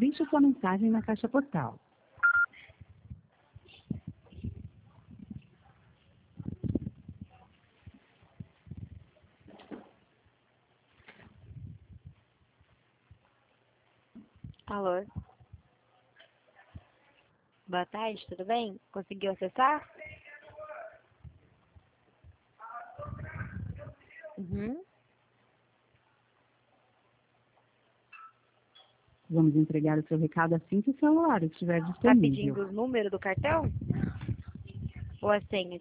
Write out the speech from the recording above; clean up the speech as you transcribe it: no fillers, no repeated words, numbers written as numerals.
deixe sua mensagem na caixa postal. Alô? Boa tarde, tudo bem? Conseguiu acessar? Uhum. Vamos entregar o seu recado assim que o celular estiver Tá disponível. pedindo o número do cartão? Ou a senha?